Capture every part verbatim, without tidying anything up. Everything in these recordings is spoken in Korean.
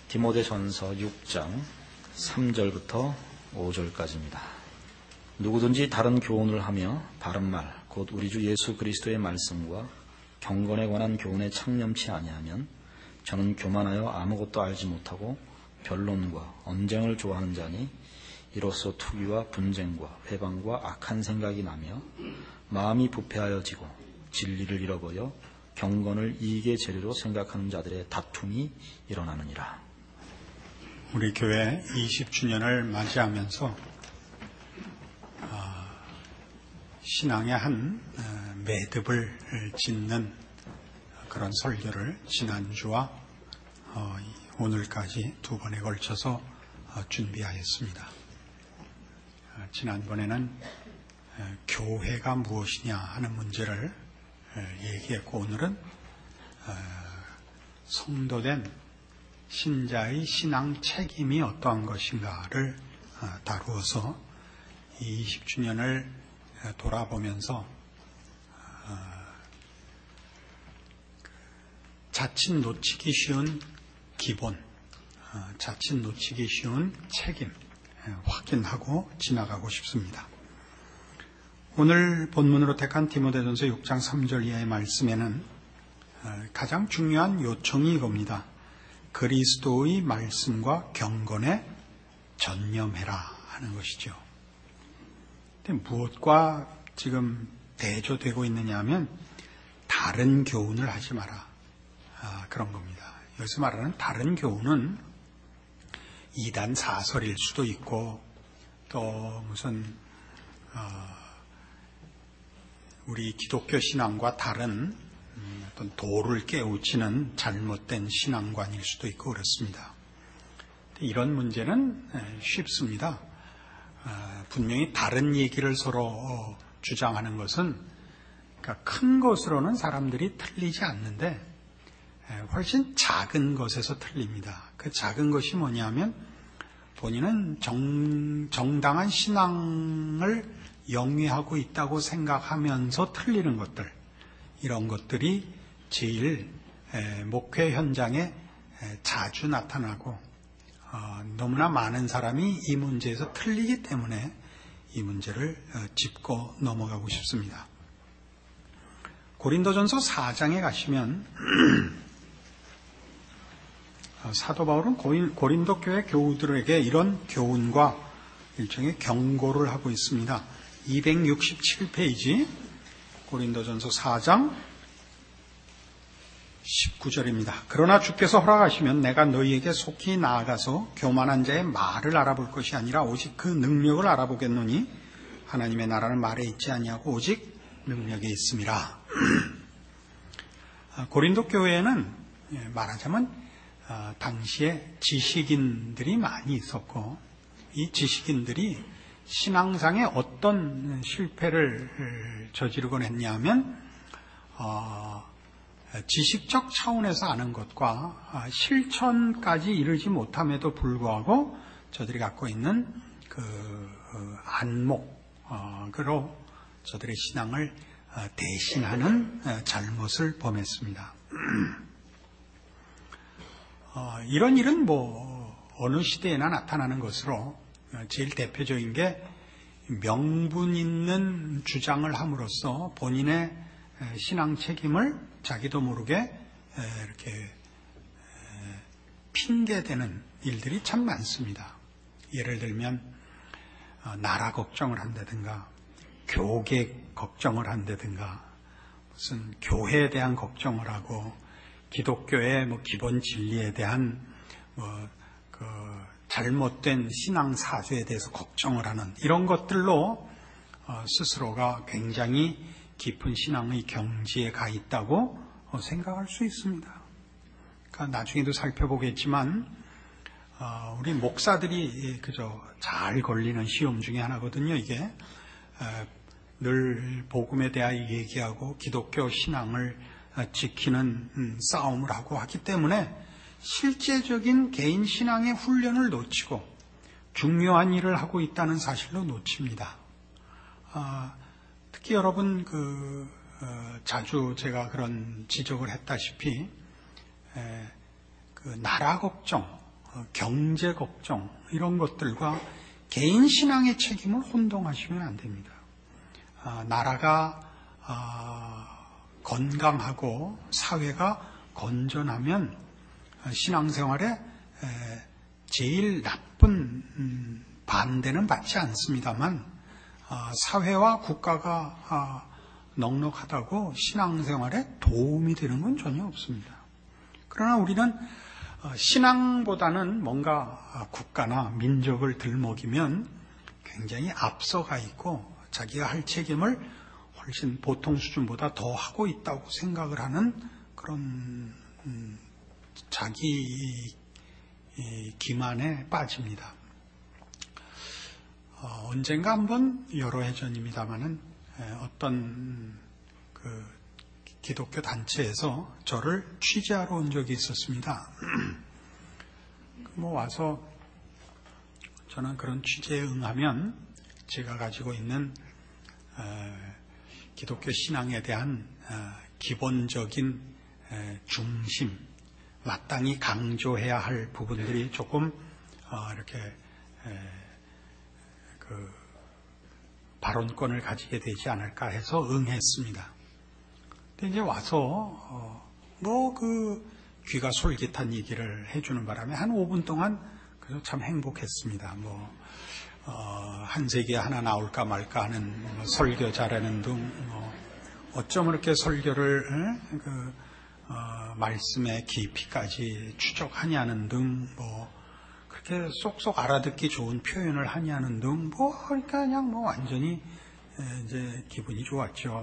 디모데전서 육 장 삼 절부터 오 절까지입니다. 누구든지 다른 교훈을 하며 바른 말, 곧 우리 주 예수 그리스도의 말씀과 경건에 관한 교훈에 창념치 아니하면 저는 교만하여 아무것도 알지 못하고 변론과 언쟁을 좋아하는 자니 이로써 투기와 분쟁과 회방과 악한 생각이 나며 마음이 부패하여지고 진리를 잃어버려 경건을 이익의 재료로 생각하는 자들의 다툼이 일어나느니라. 우리 교회 이십 주년을 맞이하면서 신앙의 한 매듭을 짓는 그런 설교를 지난주와 오늘까지 두 번에 걸쳐서 준비하였습니다. 지난번에는 교회가 무엇이냐 하는 문제를 얘기했고, 오늘은 성도된 신자의 신앙 책임이 어떠한 것인가를 다루어서 이십 주년을 돌아보면서 자칫 놓치기 쉬운 기본, 자칫 놓치기 쉬운 책임 확인하고 지나가고 싶습니다. 오늘 본문으로 택한 디모데전서 육 장 삼 절 이하의 말씀에는 가장 중요한 요청이 이겁니다. 그리스도의 말씀과 경건에 전념해라 하는 것이죠. 근데 무엇과 지금 대조되고 있느냐 하면 다른 교훈을 하지 마라, 아, 그런 겁니다. 여기서 말하는 다른 교훈은 이단 사설일 수도 있고, 또 무슨 어, 우리 기독교 신앙과 다른 어떤 도를 깨우치는 잘못된 신앙관일 수도 있고 그렇습니다. 이런 문제는 쉽습니다. 분명히 다른 얘기를 서로 주장하는 것은, 그러니까 큰 것으로는 사람들이 틀리지 않는데 훨씬 작은 것에서 틀립니다. 그 작은 것이 뭐냐면 본인은 정, 정당한 신앙을 영위하고 있다고 생각하면서 틀리는 것들, 이런 것들이 제일 목회 현장에 자주 나타나고 어, 너무나 많은 사람이 이 문제에서 틀리기 때문에 이 문제를 짚고 넘어가고 싶습니다. 고린도전서 사 장에 가시면 사도 바울은 고린도 교회 교우들에게 이런 교훈과 일종의 경고를 하고 있습니다. 이백육십칠 페이지 고린도전서 사 장 십구 절입니다. 그러나 주께서 허락하시면 내가 너희에게 속히 나아가서 교만한 자의 말을 알아볼 것이 아니라 오직 그 능력을 알아보겠노니 하나님의 나라는 말에 있지 아니하고 오직 능력에 있음이라. 고린도 교회에는 말하자면 당시에 지식인들이 많이 있었고, 이 지식인들이 신앙상에 어떤 실패를 저지르곤 했냐면 어, 지식적 차원에서 아는 것과 실천까지 이르지 못함에도 불구하고 저들이 갖고 있는 그 안목으로 저들의 신앙을 대신하는 잘못을 범했습니다. 이런 일은 뭐 어느 시대에나 나타나는 것으로, 제일 대표적인 게 명분 있는 주장을 함으로써 본인의 신앙 책임을 자기도 모르게 이렇게 핑계대는 일들이 참 많습니다. 예를 들면 나라 걱정을 한다든가, 교계 걱정을 한다든가, 무슨 교회에 대한 걱정을 하고, 기독교의 뭐 기본 진리에 대한 뭐 그 잘못된 신앙 사조에 대해서 걱정을 하는 이런 것들로 스스로가 굉장히 깊은 신앙의 경지에 가 있다고 생각할 수 있습니다. 그러니까 나중에도 살펴보겠지만 우리 목사들이 그저 잘 걸리는 시험 중에 하나거든요. 이게 늘 복음에 대하여 얘기하고 기독교 신앙을 지키는 싸움을 하고 하기 때문에 실제적인 개인 신앙의 훈련을 놓치고 중요한 일을 하고 있다는 사실로 놓칩니다. 아, 특히 여러분 그 어, 자주 제가 그런 지적을 했다시피 에, 그 나라 걱정, 경제 걱정 이런 것들과 개인 신앙의 책임을 혼동하시면 안 됩니다. 나라가 건강하고 사회가 건전하면 신앙생활에 제일 나쁜 반대는 받지 않습니다만 사회와 국가가 넉넉하다고 신앙생활에 도움이 되는 건 전혀 없습니다. 그러나 우리는 신앙보다는 뭔가 국가나 민족을 들먹이면 굉장히 앞서가 있고 자기가 할 책임을 훨씬 보통 수준보다 더 하고 있다고 생각을 하는 그런 자기 기만에 빠집니다. 언젠가 한번 여러 해 전입니다마는 어떤 그 기독교 단체에서 저를 취재하러 온 적이 있었습니다. 뭐 와서 저는 그런 취재에 응하면 제가 가지고 있는 기독교 신앙에 대한 기본적인 중심, 마땅히 강조해야 할 부분들이 조금 이렇게 그 발언권을 가지게 되지 않을까 해서 응했습니다. 근데 이제 와서 뭐 그 귀가 솔깃한 얘기를 해주는 바람에 한 오 분 동안 그래서 참 행복했습니다. 뭐 어, 한 세기에 하나 나올까 말까 하는 뭐 설교 잘하는 등 뭐 어쩜 이렇게 설교를 에? 그 어, 말씀의 깊이까지 추적하냐는 등 뭐 그렇게 쏙쏙 알아듣기 좋은 표현을 하냐는 등 뭐 그러니까 그냥 뭐 완전히 이제 기분이 좋았죠.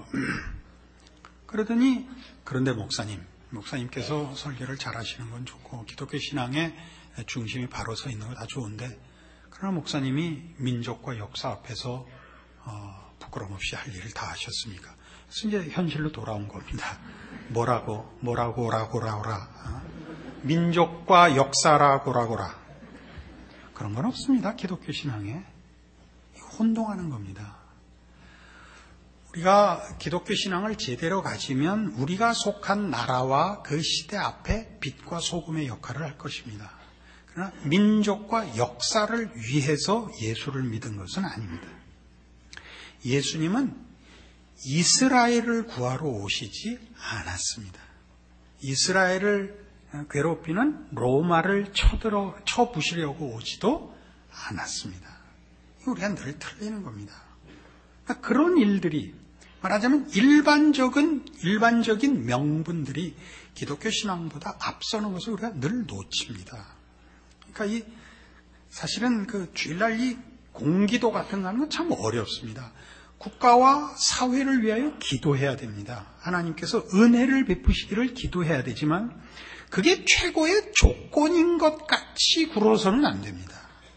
그러더니 그런데 목사님, 목사님께서 설교를 잘하시는 건 좋고 기독교 신앙의 중심이 바로 서 있는 거 다 좋은데 그러나 목사님이 민족과 역사 앞에서 어, 부끄럼 없이 할 일을 다 하셨습니까? 그래서 이제 현실로 돌아온 겁니다. 뭐라고, 뭐라고, 오라고, 오라고라. 어? 민족과 역사라고라고라. 그런 건 없습니다. 기독교 신앙에. 혼동하는 겁니다. 우리가 기독교 신앙을 제대로 가지면 우리가 속한 나라와 그 시대 앞에 빛과 소금의 역할을 할 것입니다. 그러나 민족과 역사를 위해서 예수를 믿은 것은 아닙니다. 예수님은 이스라엘을 구하러 오시지 않았습니다. 이스라엘을 괴롭히는 로마를 쳐들어, 쳐부시려고 오지도 않았습니다. 우리가 늘 틀리는 겁니다. 그러니까 그런 일들이 말하자면 일반적인, 일반적인 명분들이 기독교 신앙보다 앞서는 것을 우리가 늘 놓칩니다. 그러니까 이, 사실은 그 주일날 이 공기도 같은 거 하는 건 참 어렵습니다. 국가와 사회를 위하여 기도해야 됩니다. 하나님께서 은혜를 베푸시기를 기도해야 되지만 그게 최고의 조건인 것 같이 굴어서는 안 됩니다.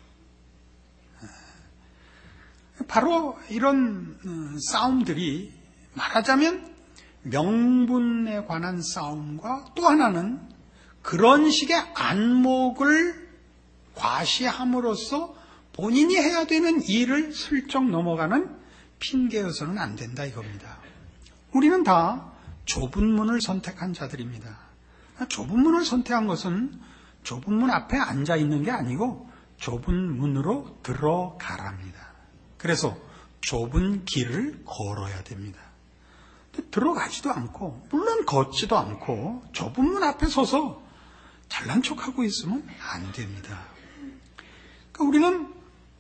바로 이런 싸움들이 말하자면 명분에 관한 싸움과 또 하나는 그런 식의 안목을 과시함으로써 본인이 해야 되는 일을 슬쩍 넘어가는 핑계여서는 안 된다 이겁니다. 우리는 다 좁은 문을 선택한 자들입니다. 좁은 문을 선택한 것은 좁은 문 앞에 앉아 있는 게 아니고 좁은 문으로 들어가랍니다. 그래서 좁은 길을 걸어야 됩니다. 들어가지도 않고 물론 걷지도 않고 좁은 문 앞에 서서 잘난 척하고 있으면 안 됩니다. 그러니까 우리는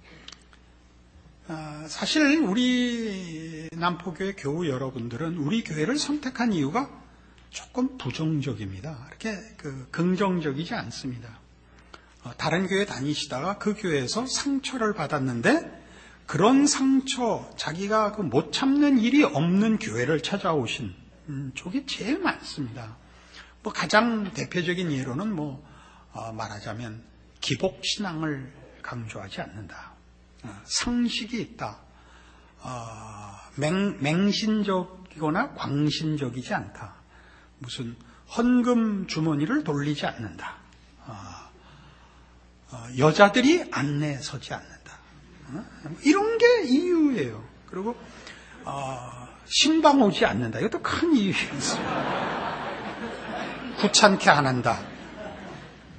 사실 우리 남포교회 교우 여러분들은 우리 교회를 선택한 이유가 조금 부정적입니다. 이렇게 그 긍정적이지 않습니다. 다른 교회 다니시다가 그 교회에서 상처를 받았는데 그런 상처, 자기가 그 못 참는 일이 없는 교회를 찾아오신 음, 쪽이 제일 많습니다. 뭐 가장 대표적인 예로는 뭐 어, 말하자면 기복 신앙을 강조하지 않는다. 어, 상식이 있다. 어, 맹, 맹신적이거나 광신적이지 않다. 무슨 헌금 주머니를 돌리지 않는다. 어, 어, 여자들이 안내에 서지 않는다. 이런 게 이유예요. 그리고 어, 신방 오지 않는다. 이것도 큰 이유였어요. 귀찮게 안 한다.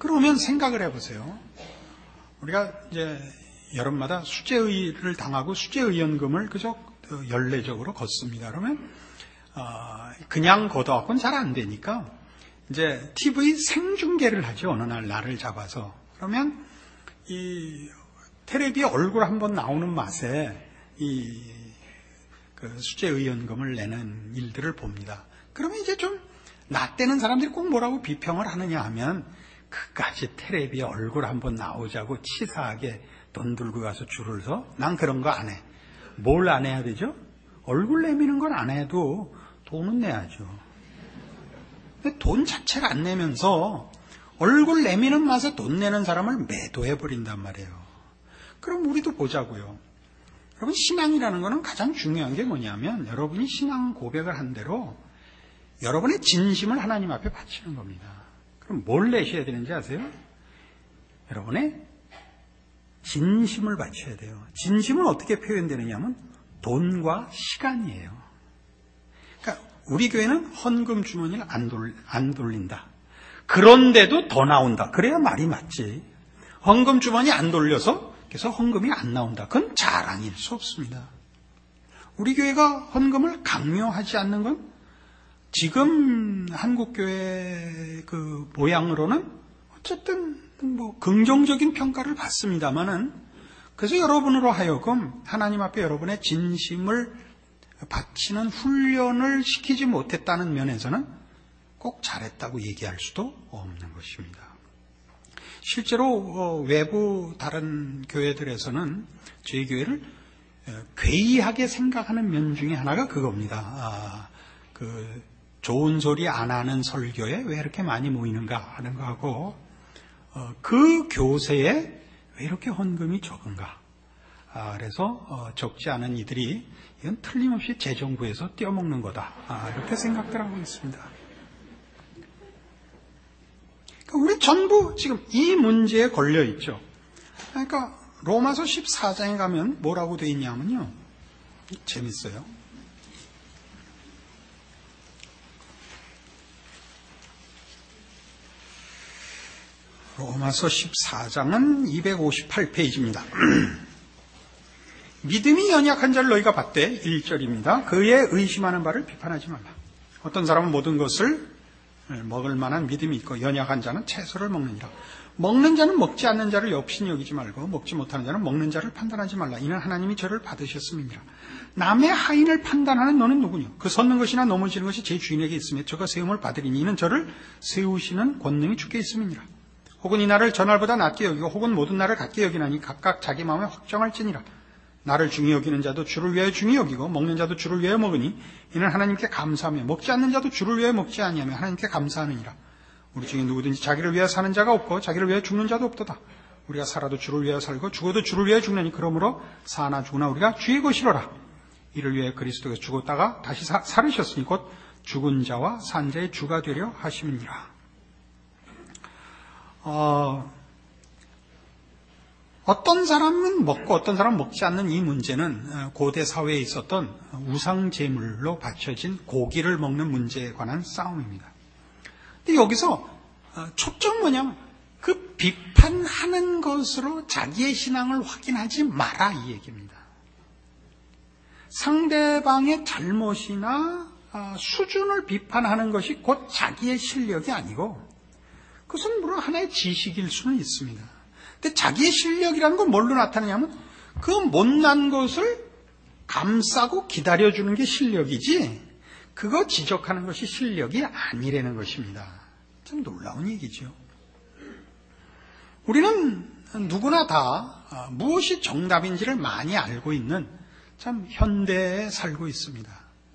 그러면 생각을 해보세요. 우리가 이제 여름마다 수재의를 당하고 수재의연금을 그저 연례적으로 걷습니다. 그러면 어, 그냥 걷어갖고는 잘 안 되니까 이제 티비 생중계를 하죠. 어느 날 날을 잡아서. 그러면 이 텔레비 얼굴 한번 나오는 맛에 이 그 수재의연금을 내는 일들을 봅니다. 그러면 이제 좀 나 때는 사람들이 꼭 뭐라고 비평을 하느냐 하면 그까지 텔레비에 얼굴 한번 나오자고 치사하게 돈 들고 가서 줄을 서? 난 그런 거 안 해. 뭘 안 해야 되죠? 얼굴 내미는 건 안 해도 돈은 내야죠. 근데 돈 자체를 안 내면서 얼굴 내미는 맛에 돈 내는 사람을 매도해버린단 말이에요. 그럼 우리도 보자고요. 여러분, 신앙이라는 거는 가장 중요한 게 뭐냐면 여러분이 신앙 고백을 한 대로 여러분의 진심을 하나님 앞에 바치는 겁니다. 그럼 뭘 내셔야 되는지 아세요? 여러분의 진심을 바쳐야 돼요. 진심은 어떻게 표현되느냐 하면 돈과 시간이에요. 그러니까 우리 교회는 헌금 주머니를 안, 돌, 안 돌린다. 그런데도 더 나온다. 그래야 말이 맞지. 헌금 주머니 안 돌려서 그래서 헌금이 안 나온다. 그건 자랑일 수 없습니다. 우리 교회가 헌금을 강요하지 않는 건 지금 한국교회 그 모양으로는 어쨌든 뭐 긍정적인 평가를 받습니다만은 그래서 여러분으로 하여금 하나님 앞에 여러분의 진심을 바치는 훈련을 시키지 못했다는 면에서는 꼭 잘했다고 얘기할 수도 없는 것입니다. 실제로 외부 다른 교회들에서는 저희 교회를 괴이하게 생각하는 면 중에 하나가 그겁니다. 아, 그 좋은 소리 안 하는 설교에 왜 이렇게 많이 모이는가 하는 거하고 어, 그 교세에 왜 이렇게 헌금이 적은가. 아, 그래서 어, 적지 않은 이들이 이건 틀림없이 재정부에서 떼어먹는 거다. 아, 이렇게 생각들 하고 있습니다. 그러니까 우리 전부 지금 이 문제에 걸려 있죠. 그러니까 로마서 십사 장에 가면 뭐라고 되어 있냐면요. 재밌어요. 로마서 십사 장은 이백오십팔 페이지입니다. 믿음이 연약한 자를 너희가 봤되 일 절입니다. 그의 의심하는 바를 비판하지 말라. 어떤 사람은 모든 것을 먹을 만한 믿음이 있고 연약한 자는 채소를 먹느니라. 먹는 자는 먹지 않는 자를 역시 여기지 말고 먹지 못하는 자는 먹는 자를 판단하지 말라. 이는 하나님이 저를 받으셨음이니라. 남의 하인을 판단하는 너는 누구냐? 그 섰는 것이나 넘어지는 것이 제 주인에게 있으며 저가 세움을 받으리니 이는 저를 세우시는 권능이 주께 있음이니라. 혹은 이 날을 저날보다 낮게 여기고 혹은 모든 날을 같게 여기나니 각각 자기 마음에 확정할지니라. 나를 중히 여기는 자도 주를 위하여 중히 여기고 먹는 자도 주를 위하여 먹으니 이는 하나님께 감사하며 먹지 않는 자도 주를 위하여 먹지 아니하며 하나님께 감사하느니라. 우리 중에 누구든지 자기를 위하여 사는 자가 없고 자기를 위하여 죽는 자도 없도다. 우리가 살아도 주를 위하여 살고 죽어도 주를 위하여 죽느니 그러므로 사나 죽으나 우리가 주의 것이로라. 이를 위하여 그리스도가 죽었다가 다시 사, 살으셨으니 곧 죽은 자와 산 자의 주가 되려 하심이니라. 어, 어떤 사람은 먹고 어떤 사람은 먹지 않는 이 문제는 고대 사회에 있었던 우상 제물로 바쳐진 고기를 먹는 문제에 관한 싸움입니다. 근데 여기서 초점 뭐냐면 그 비판하는 것으로 자기의 신앙을 확인하지 마라 이 얘기입니다. 상대방의 잘못이나 수준을 비판하는 것이 곧 자기의 실력이 아니고 그것은 물론 하나의 지식일 수는 있습니다. 근데 자기의 실력이라는 건 뭘로 나타내냐면 그 못난 것을 감싸고 기다려주는 게 실력이지 그거 지적하는 것이 실력이 아니라는 것입니다. 참 놀라운 얘기죠. 우리는 누구나 다 무엇이 정답인지를 많이 알고 있는 참 현대에 살고 있습니다.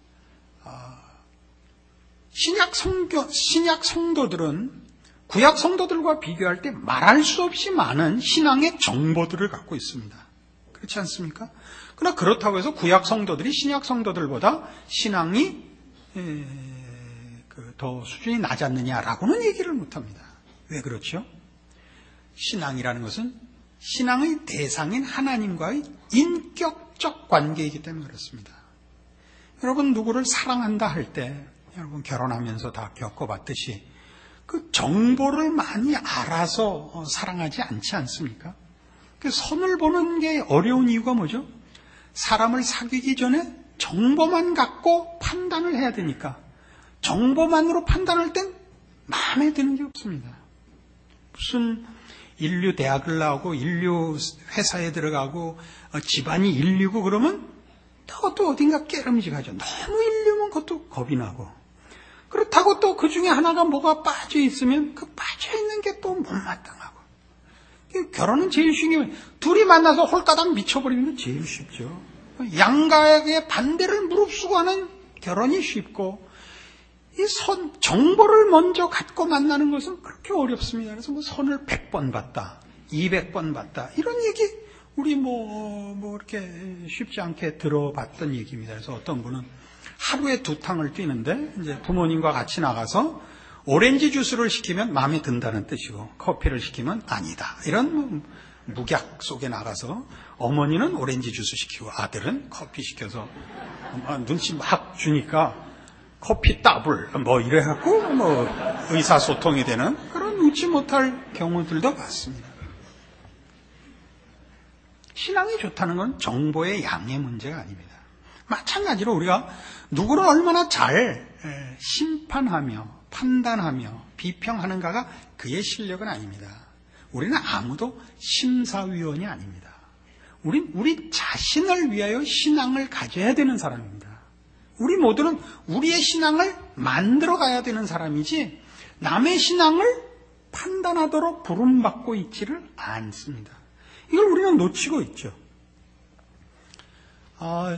신약 성교, 신약 성도들은 구약 성도들과 비교할 때 말할 수 없이 많은 신앙의 정보들을 갖고 있습니다. 그렇지 않습니까? 그러나 그렇다고 해서 구약 성도들이 신약 성도들보다 신앙이 에, 그, 더 수준이 낮았느냐라고는 얘기를 못합니다. 왜 그렇죠? 신앙이라는 것은 신앙의 대상인 하나님과의 인격적 관계이기 때문에 그렇습니다. 여러분 누구를 사랑한다 할 때 여러분 결혼하면서 다 겪어봤듯이 그 정보를 많이 알아서 사랑하지 않지 않습니까? 그 선을 보는 게 어려운 이유가 뭐죠? 사람을 사귀기 전에 정보만 갖고 판단을 해야 되니까 정보만으로 판단할 땐 마음에 드는 게 없습니다. 무슨 인류 대학을 나오고 인류 회사에 들어가고 집안이 인류고 그러면 또 어딘가 깨름직하죠. 너무 인류면 그것도 겁이 나고 그렇다고 또 그 중에 하나가 뭐가 빠져 있으면 그 빠져 있는 게 또 못마땅하고 결혼은 제일 쉬운 게 둘이 만나서 홀가닥 미쳐버리는 게 제일 쉽죠. 양가의 반대를 무릅쓰고 하는 결혼이 쉽고 이 선, 정보를 먼저 갖고 만나는 것은 그렇게 어렵습니다. 그래서 뭐 선을 백 번 봤다, 이백 번 봤다 이런 얘기 우리 뭐, 뭐 이렇게 쉽지 않게 들어봤던 얘기입니다. 그래서 어떤 분은 하루에 두 탕을 뛰는데 이제 부모님과 같이 나가서 오렌지 주스를 시키면 마음에 든다는 뜻이고 커피를 시키면 아니다. 이런 묵약 속에 나가서 어머니는 오렌지 주스 시키고 아들은 커피 시켜서 눈치 막 주니까 커피 더블 뭐 이래갖고 뭐 의사소통이 되는 그런 웃지 못할 경우들도 많습니다. 신앙이 좋다는 건 정보의 양의 문제가 아닙니다. 마찬가지로 우리가 누구를 얼마나 잘 심판하며 판단하며 비평하는가가 그의 실력은 아닙니다. 우리는 아무도 심사위원이 아닙니다. 우린 우리 자신을 위하여 신앙을 가져야 되는 사람입니다. 우리 모두는 우리의 신앙을 만들어 가야 되는 사람이지 남의 신앙을 판단하도록 부름받고 있지를 않습니다. 이걸 우리는 놓치고 있죠. 아,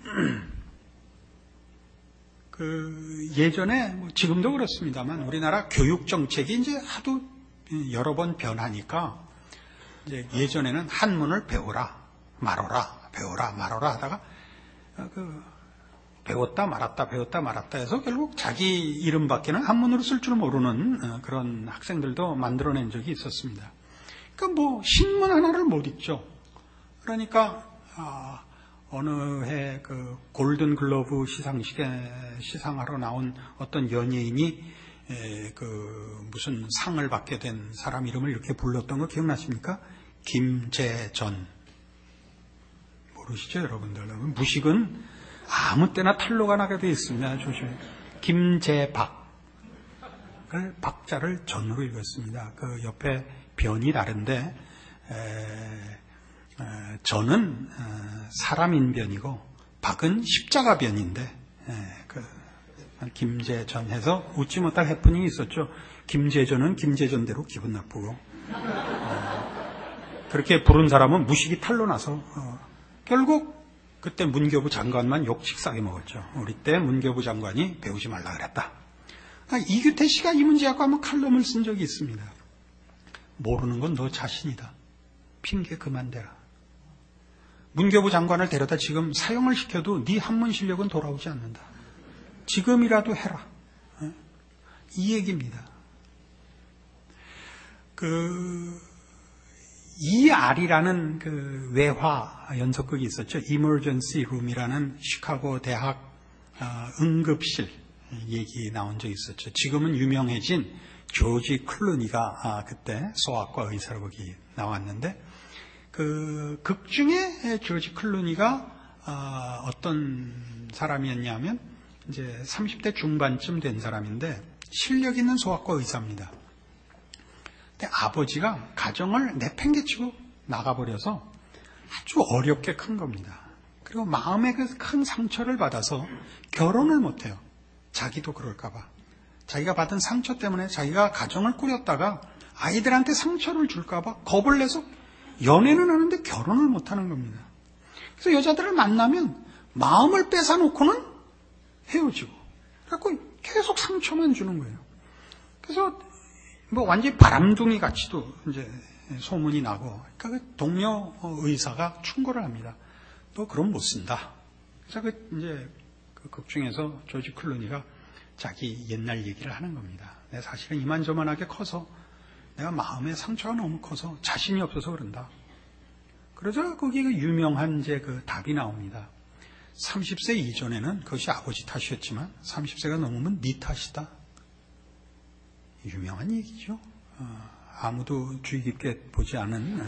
그 예전에 뭐 지금도 그렇습니다만 우리나라 교육 정책이 이제 하도 여러 번 변하니까 이제 예전에는 한문을 배워라 말어라 배워라 말어라 하다가 그 배웠다 말았다 배웠다 말았다 해서 결국 자기 이름밖에는 한문으로 쓸 줄 모르는 그런 학생들도 만들어낸 적이 있었습니다. 그러니까 뭐 신문 하나를 못 읽죠. 그러니까 아, 어느 해 그 골든 글러브 시상식에 시상하러 나온 어떤 연예인이 에, 그 무슨 상을 받게 된 사람 이름을 이렇게 불렀던 거 기억나십니까? 김재전. 모르시죠, 여러분들? 무식은 아무 때나 탄로가 나게 되어 있습니다. 조심해. 김재박. 을 박자를 전으로 읽었습니다. 그 옆에 변이 다른데 에, 에, 전은 에, 사람인 변이고 박은 십자가 변인데 에, 그 김재전 해서 웃지 못할 해프닝이 있었죠. 김재전은 김재전대로 기분 나쁘고 어, 그렇게 부른 사람은 무식이 탈로 나서 어, 결국 그때 문교부 장관만 욕식 싸게 먹었죠. 우리 때 문교부 장관이 배우지 말라 그랬다. 아, 이규태 씨가 이 문제 갖고 한번 칼럼을 쓴 적이 있습니다. 모르는 건 너 자신이다. 핑계 그만 대라. 문교부 장관을 데려다 지금 사형을 시켜도 네 한문 실력은 돌아오지 않는다. 지금이라도 해라. 이 얘기입니다. 그 이알이라는 그 외화 연속극이 있었죠. Emergency Room이라는 시카고 대학 응급실 얘기 나온 적이 있었죠. 지금은 유명해진 조지 클루니가 그때 소아과 의사로 거기 나왔는데 그 극 중에 조지 클루니가 어떤 사람이었냐면 이제 삼십 대 중반쯤 된 사람인데 실력 있는 소아과 의사입니다. 근데 아버지가 가정을 내팽개치고 나가버려서 아주 어렵게 큰 겁니다. 그리고 마음에 그 큰 상처를 받아서 결혼을 못해요. 자기도 그럴까봐. 자기가 받은 상처 때문에 자기가 가정을 꾸렸다가 아이들한테 상처를 줄까봐 겁을 내서 연애는 하는데 결혼을 못하는 겁니다. 그래서 여자들을 만나면 마음을 뺏어놓고는 헤어지고 그래갖고 계속 상처만 주는 거예요. 그래서 뭐 완전히 바람둥이 같이도 이제 소문이 나고 그러니까 그 동료 의사가 충고를 합니다. 너 그럼 못 쓴다. 그래서 그 이제 그 극 중에서 조지 클루니가 자기 옛날 얘기를 하는 겁니다. 내가 사실은 이만저만하게 커서 내가 마음의 상처가 너무 커서 자신이 없어서 그런다. 그러자 거기 그 유명한 이제 그 답이 나옵니다. 삼십 세 이전에는 그것이 아버지 탓이었지만 삼십 세가 넘으면 네 탓이다. 유명한 얘기죠. 어, 아무도 주의 깊게 보지 않은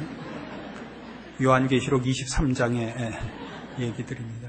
요한계시록 이십삼 장의 얘기들입니다.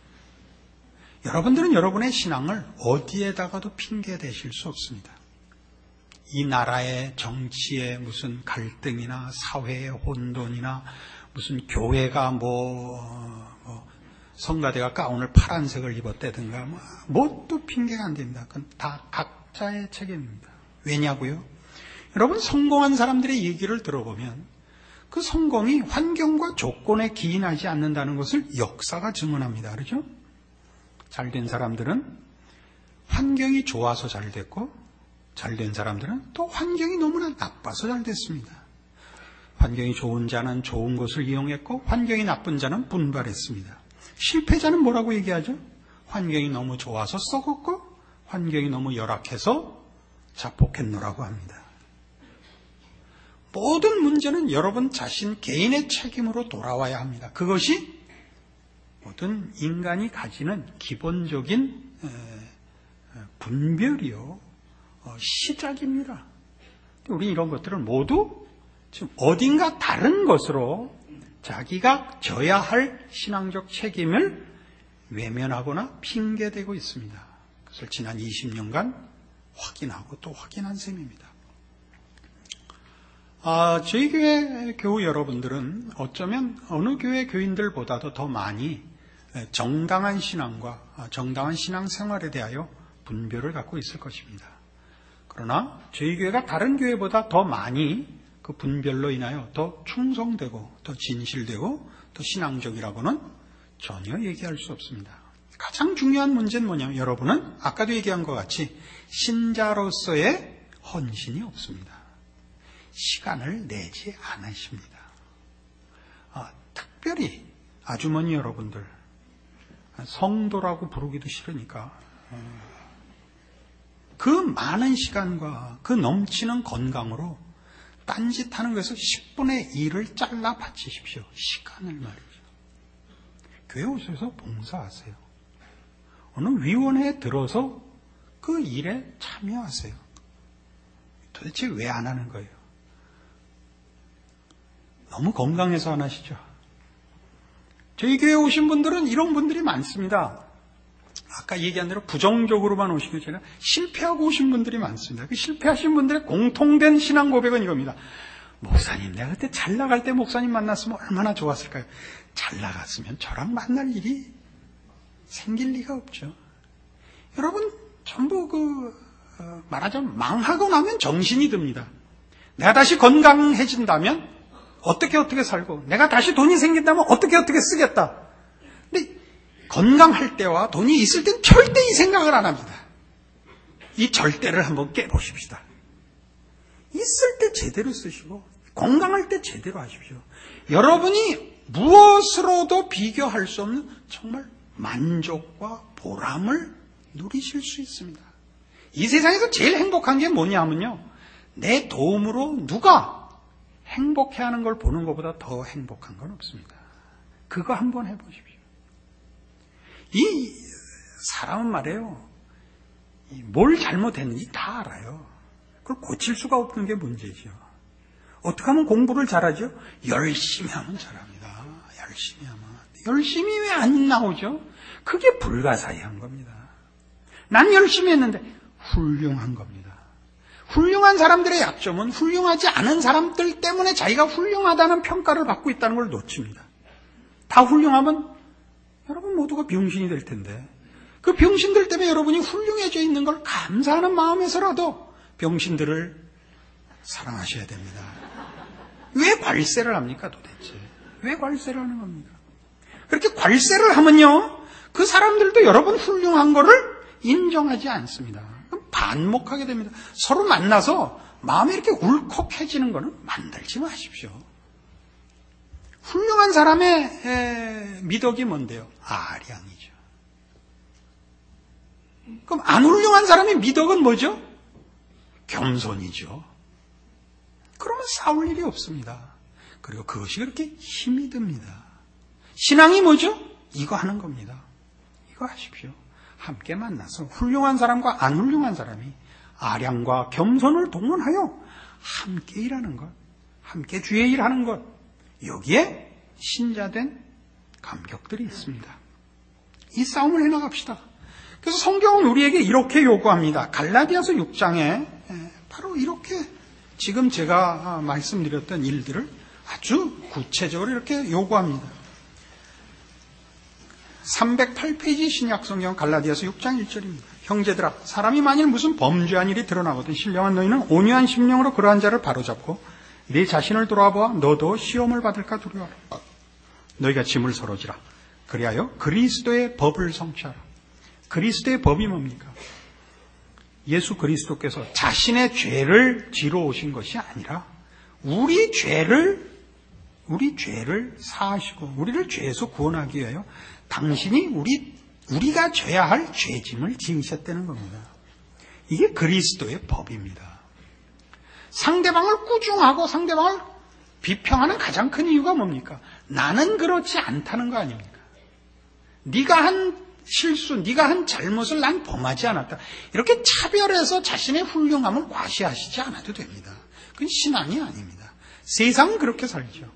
여러분들은 여러분의 신앙을 어디에다가도 핑계 대실 수 없습니다. 이 나라의 정치의 무슨 갈등이나 사회의 혼돈이나 무슨 교회가 뭐, 뭐 성가대가 가운을 파란색을 입었다든가 뭐, 뭣도 핑계가 안 됩니다. 그건 다 각자의 책임입니다. 왜냐고요? 여러분, 성공한 사람들의 얘기를 들어보면 그 성공이 환경과 조건에 기인하지 않는다는 것을 역사가 증언합니다. 그렇죠? 잘된 사람들은 환경이 좋아서 잘 됐고, 잘된 사람들은 또 환경이 너무나 나빠서 잘 됐습니다. 환경이 좋은 자는 좋은 것을 이용했고, 환경이 나쁜 자는 분발했습니다. 실패자는 뭐라고 얘기하죠? 환경이 너무 좋아서 썩었고, 환경이 너무 열악해서 자폭했노라고 합니다. 모든 문제는 여러분 자신 개인의 책임으로 돌아와야 합니다. 그것이 모든 인간이 가지는 기본적인 분별이요, 시작입니다. 우리 이런 것들을 모두 지금 어딘가 다른 것으로 자기가 져야 할 신앙적 책임을 외면하거나 핑계대고 있습니다. 그것을 지난 이십 년간 확인하고 또 확인한 셈입니다. 아, 저희 교회 교우 여러분들은 어쩌면 어느 교회 교인들보다도 더 많이 정당한 신앙과 정당한 신앙 생활에 대하여 분별을 갖고 있을 것입니다. 그러나 저희 교회가 다른 교회보다 더 많이 그 분별로 인하여 더 충성되고 더 진실되고 더 신앙적이라고는 전혀 얘기할 수 없습니다. 가장 중요한 문제는 뭐냐면 여러분은 아까도 얘기한 것 같이 신자로서의 헌신이 없습니다. 시간을 내지 않으십니다. 아, 특별히 아주머니 여러분들, 성도라고 부르기도 싫으니까 그 많은 시간과 그 넘치는 건강으로 딴짓하는 것에서 십분의 일을 잘라 바치십시오. 시간을 말이죠. 교회 오셔서 봉사하세요. 어느 위원회에 들어서 그 일에 참여하세요. 도대체 왜 안 하는 거예요? 너무 건강해서 안 하시죠? 저희 교회에 오신 분들은 이런 분들이 많습니다. 아까 얘기한 대로 부정적으로만 오신 게 아니라 실패하고 오신 분들이 많습니다. 그 실패하신 분들의 공통된 신앙 고백은 이겁니다. 목사님, 내가 그때 잘 나갈 때 목사님 만났으면 얼마나 좋았을까요? 잘 나갔으면 저랑 만날 일이 생길 리가 없죠. 여러분, 전부 그 어, 말하자면 망하고 나면 정신이 듭니다. 내가 다시 건강해진다면 어떻게 어떻게 살고, 내가 다시 돈이 생긴다면 어떻게 어떻게 쓰겠다. 근데 건강할 때와 돈이 있을 땐 절대 이 생각을 안 합니다. 이 절대를 한번 깨보십시다. 있을 때 제대로 쓰시고 건강할 때 제대로 하십시오. 여러분이 무엇으로도 비교할 수 없는 정말 만족과 보람을 누리실 수 있습니다. 이 세상에서 제일 행복한 게 뭐냐면요, 내 도움으로 누가 행복해하는 걸 보는 것보다 더 행복한 건 없습니다. 그거 한번 해보십시오. 이 사람은 말이에요, 뭘 잘못했는지 다 알아요. 그걸 고칠 수가 없는 게 문제죠. 어떻게 하면 공부를 잘하죠? 열심히 하면 잘합니다. 열심히 하면. 열심히 왜 안 나오죠? 그게 불가사의한 겁니다. 난 열심히 했는데 훌륭한 겁니다. 훌륭한 사람들의 약점은 훌륭하지 않은 사람들 때문에 자기가 훌륭하다는 평가를 받고 있다는 걸 놓칩니다. 다 훌륭하면 여러분 모두가 병신이 될 텐데, 그 병신들 때문에 여러분이 훌륭해져 있는 걸 감사하는 마음에서라도 병신들을 사랑하셔야 됩니다. 왜 관세를 합니까 도대체? 왜 관세를 하는 겁니까? 그렇게 관세를 하면요, 그 사람들도 여러분 훌륭한 거를 인정하지 않습니다. 그럼 반목하게 됩니다. 서로 만나서 마음이 이렇게 울컥해지는 거는 만들지 마십시오. 훌륭한 사람의 미덕이 뭔데요? 아량이죠. 그럼 안 훌륭한 사람의 미덕은 뭐죠? 겸손이죠. 그러면 싸울 일이 없습니다. 그리고 그것이 그렇게 힘이 듭니다. 신앙이 뭐죠? 이거 하는 겁니다. 이거 하십시오. 함께 만나서 훌륭한 사람과 안 훌륭한 사람이 아량과 겸손을 동원하여 함께 일하는 것, 함께 주의 일하는 것, 여기에 신자된 감격들이 있습니다. 이 싸움을 해나갑시다. 그래서 성경은 우리에게 이렇게 요구합니다. 갈라디아서 육 장에 바로 이렇게 지금 제가 말씀드렸던 일들을 아주 구체적으로 이렇게 요구합니다. 삼백팔 페이지 신약성경 갈라디아서 육 장 일 절입니다. 형제들아, 사람이 만일 무슨 범죄한 일이 드러나거든 신령한 너희는 온유한 심령으로 그러한 자를 바로잡고 네 자신을 돌아보아 너도 시험을 받을까 두려워하라. 너희가 짐을 서로지라. 그리하여 그리스도의 법을 성취하라. 그리스도의 법이 뭡니까? 예수 그리스도께서 자신의 죄를 지러 오신 것이 아니라 우리 죄를 우리 죄를 사하시고 우리를 죄에서 구원하기 위하여 당신이 우리 우리가 져야 할 죄짐을 지으셨다는 겁니다. 이게 그리스도의 법입니다. 상대방을 꾸중하고 상대방을 비평하는 가장 큰 이유가 뭡니까? 나는 그렇지 않다는 거 아닙니까? 네가 한 실수, 네가 한 잘못을 난 범하지 않았다. 이렇게 차별해서 자신의 훌륭함을 과시하시지 않아도 됩니다. 그건 신앙이 아닙니다. 세상은 그렇게 살죠.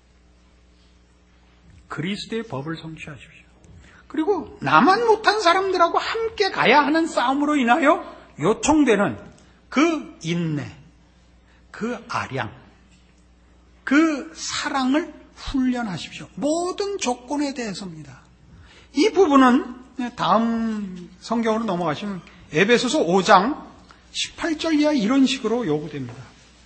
그리스도의 법을 성취하십시오. 그리고 나만 못한 사람들하고 함께 가야 하는 싸움으로 인하여 요청되는 그 인내, 그 아량, 그 사랑을 훈련하십시오. 모든 조건에 대해서입니다. 이 부분은 다음 성경으로 넘어가시면 에베소서 오 장 십팔 절 이하 이런 식으로 요구됩니다.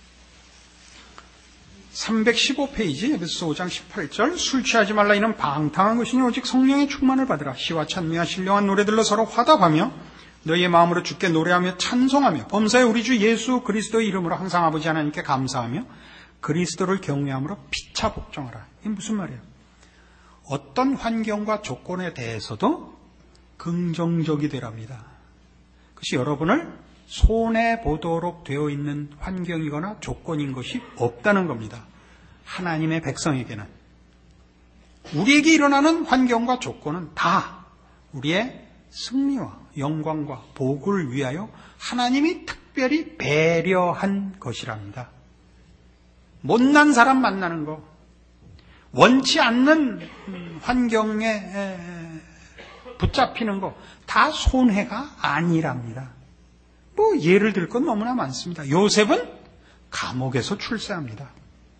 삼백십오 페이지 에베소서 오 장 십팔 절 술 취하지 말라 이는 방탕한 것이니 오직 성령의 충만을 받으라. 시와 찬미와 신령한 노래들로 서로 화답하며 너희의 마음으로 주께 노래하며 찬송하며 범사에 우리 주 예수 그리스도의 이름으로 항상 아버지 하나님께 감사하며 그리스도를 경외함으로 피차 복종하라. 이게 무슨 말이에요? 어떤 환경과 조건에 대해서도 긍정적이 되랍니다. 그것이 여러분을 손해보도록 되어 있는 환경이거나 조건인 것이 없다는 겁니다. 하나님의 백성에게는. 우리에게 일어나는 환경과 조건은 다 우리의 승리와 영광과 복을 위하여 하나님이 특별히 배려한 것이랍니다. 못난 사람 만나는 거, 원치 않는 환경에 붙잡히는 거 다 손해가 아니랍니다. 뭐 예를 들 건 너무나 많습니다. 요셉은 감옥에서 출세합니다.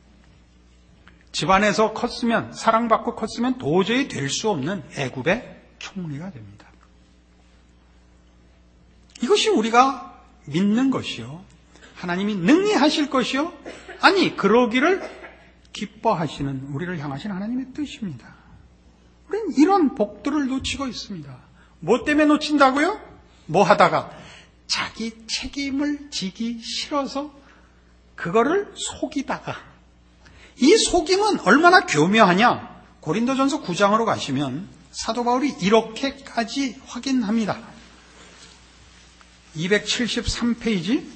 집안에서 컸으면, 사랑받고 컸으면 도저히 될 수 없는 애굽의 총리가 됩니다. 이것이 우리가 믿는 것이요, 하나님이 능히 하실 것이요, 아니 그러기를 기뻐하시는 우리를 향하신 하나님의 뜻입니다. 우리는 이런 복들을 놓치고 있습니다. 뭐 때문에 놓친다고요? 뭐 하다가 자기 책임을 지기 싫어서 그거를 속이다가, 이 속임은 얼마나 교묘하냐? 고린도전서 구 장으로 가시면 사도 바울이 이렇게까지 확인합니다. 이백칠십삼 페이지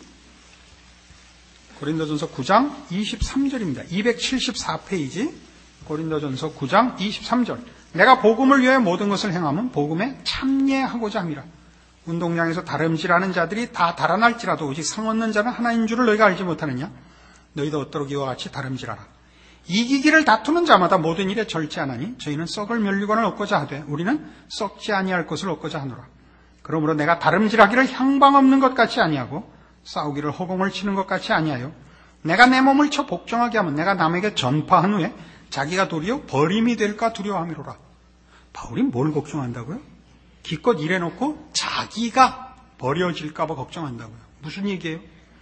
고린도전서 구 장 이십삼 절입니다. 이백칠십사 페이지 고린도전서 구 장 이십삼 절. 내가 복음을 위하여 모든 것을 행하면 복음에 참여하고자 함이라. 운동장에서 다름질하는 자들이 다 달아날지라도 오직 상 얻는 자는 하나인 줄을 너희가 알지 못하느냐? 너희도 어떠록 이와 같이 다름질하라. 이기기를 다투는 자마다 모든 일에 절제하나니 저희는 썩을 면류관을 얻고자 하되 우리는 썩지 아니할 것을 얻고자 하노라. 그러므로 내가 다름질하기를 향방 없는 것 같이 아니하고 싸우기를 허공을 치는 것 같이 아니하여 내가 내 몸을 쳐 복종하게 하면 내가 남에게 전파한 후에 자기가 도리어 버림이 될까 두려워함이로라. 바울이 뭘 걱정한다고요? 기껏 일해놓고 자기가 버려질까 봐 걱정한다고요. 무슨 얘기예요?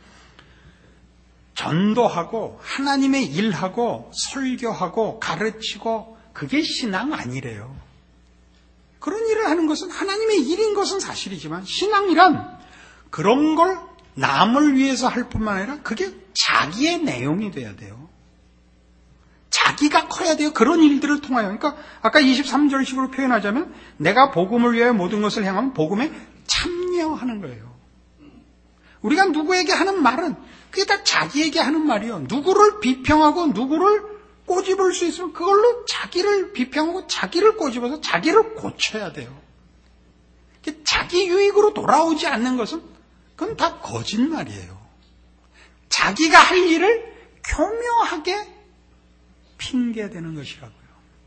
전도하고 하나님의 일하고 설교하고 가르치고 그게 신앙 아니래요. 그런 일을 하는 것은 하나님의 일인 것은 사실이지만 신앙이란 그런 걸 남을 위해서 할 뿐만 아니라 그게 자기의 내용이 돼야 돼요. 자기가 커야 돼요. 그런 일들을 통하여. 그러니까 아까 이십삼 절식으로 표현하자면 내가 복음을 위하여 모든 것을 행하면 복음에 참여하는 거예요. 우리가 누구에게 하는 말은 그게 다 자기에게 하는 말이요. 누구를 비평하고 누구를 꼬집을 수 있으면 그걸로 자기를 비평하고 자기를 꼬집어서 자기를 고쳐야 돼요. 자기 유익으로 돌아오지 않는 것은 그건 다 거짓말이에요. 자기가 할 일을 교묘하게 핑계대는 것이라고요.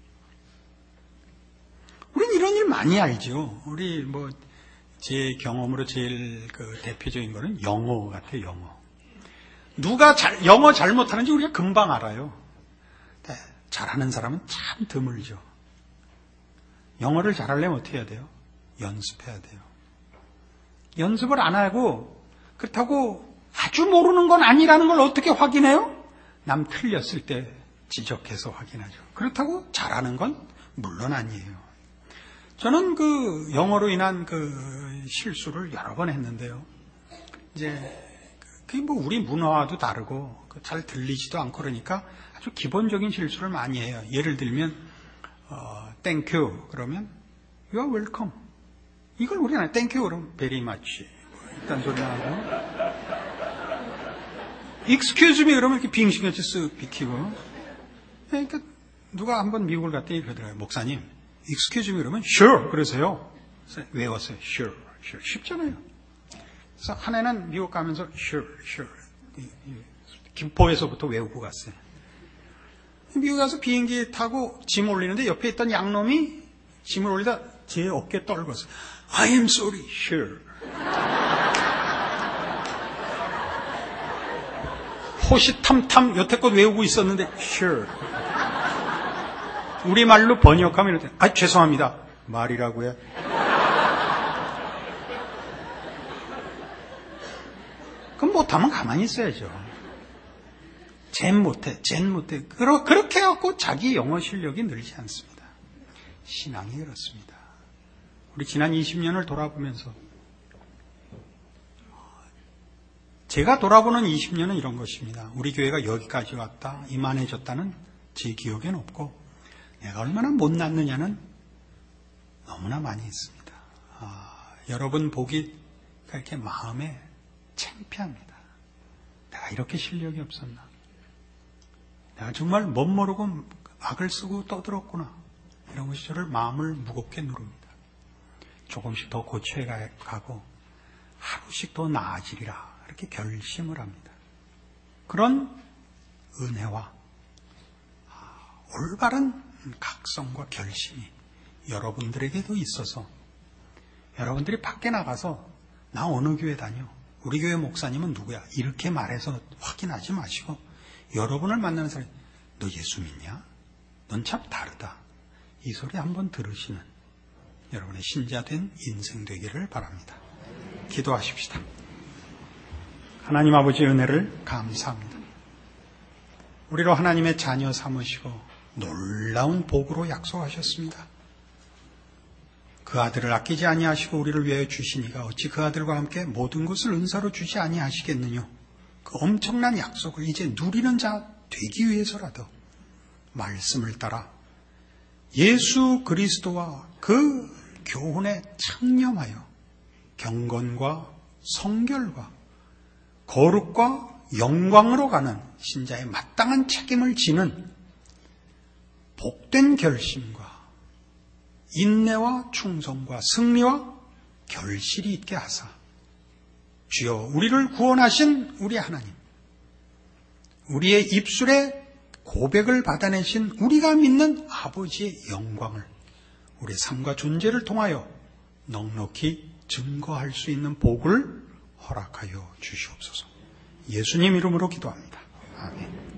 우리는 이런 일 많이 알죠. 우리 뭐 제 경험으로 제일 그 대표적인 거는 영어 같아요. 영어. 누가 잘, 영어 잘못하는지 우리가 금방 알아요. 네, 잘하는 사람은 참 드물죠. 영어를 잘하려면 어떻게 해야 돼요? 연습해야 돼요. 연습을 안 하고 그렇다고 아주 모르는 건 아니라는 걸 어떻게 확인해요? 남 틀렸을 때 지적해서 확인하죠. 그렇다고 잘하는 건 물론 아니에요. 저는 그 영어로 인한 그 실수를 여러 번 했는데요. 이제 그게 뭐 우리 문화와도 다르고 잘 들리지도 않고 그러니까 아주 기본적인 실수를 많이 해요. 예를 들면 어, thank you 그러면 you are welcome. 이걸 우리는 thank you 그러면 very much. 일단 소리 나고 excuse me 그러면 이렇게 빙신같이 쓱 비키고. 그러니까 누가 한번 미국을 갔더니 그러더라고요. 목사님 excuse me 그러면 sure 그러세요. 외웠어요. sure, sure. 쉽잖아요. 그래서 한 해는 미국 가면서 sure, sure. 김포에서부터 외우고 갔어요. 미국 가서 비행기 타고 짐 올리는데 옆에 있던 양놈이 짐을 올리다 제 어깨 떨궜어요. I am sorry, sure. 호시탐탐 여태껏 외우고 있었는데 sure. 우리말로 번역하면 이렇게 아 죄송합니다. 말이라고요. 그럼 못하면 가만히 있어야죠. 쟨 못해, 쟨 못해. 그렇게 해갖고 자기 영어 실력이 늘지 않습니다. 신앙이 그렇습니다. 우리 지난 이십 년을 돌아보면서 제가 돌아보는 이십 년은 이런 것입니다. 우리 교회가 여기까지 왔다, 이만해졌다는 제 기억엔 없고 내가 얼마나 못났느냐는 너무나 많이 있습니다. 아, 여러분 보기 이렇게 마음에 창피합니다. 내가 이렇게 실력이 없었나? 내가 정말 멋 모르고 악을 쓰고 떠들었구나. 이런 것이 저를 마음을 무겁게 누릅니다. 조금씩 더 고쳐야 가고 하루씩 더 나아지리라. 이렇게 결심을 합니다. 그런 은혜와 올바른 각성과 결심이 여러분들에게도 있어서 여러분들이 밖에 나가서 나 어느 교회 다녀? 우리 교회 목사님은 누구야? 이렇게 말해서 확인하지 마시고 여러분을 만나는 사람이 너 예수 믿냐? 넌 참 다르다. 이 소리 한번 들으시는 여러분의 신자된 인생 되기를 바랍니다. 기도하십시다. 하나님 아버지 은혜를 감사합니다. 우리로 하나님의 자녀 삼으시고 놀라운 복으로 약속하셨습니다. 그 아들을 아끼지 아니하시고 우리를 위하여 주시니가 어찌 그 아들과 함께 모든 것을 은사로 주지 아니하시겠느냐. 그 엄청난 약속을 이제 누리는 자 되기 위해서라도 말씀을 따라 예수 그리스도와 그 교훈에 창념하여 경건과 성결과 거룩과 영광으로 가는 신자의 마땅한 책임을 지는 복된 결심과 인내와 충성과 승리와 결실이 있게 하사 주여 우리를 구원하신 우리 하나님, 우리의 입술에 고백을 받아내신 우리가 믿는 아버지의 영광을 우리의 삶과 존재를 통하여 넉넉히 증거할 수 있는 복을 허락하여 주시옵소서. 예수님 이름으로 기도합니다. 아멘.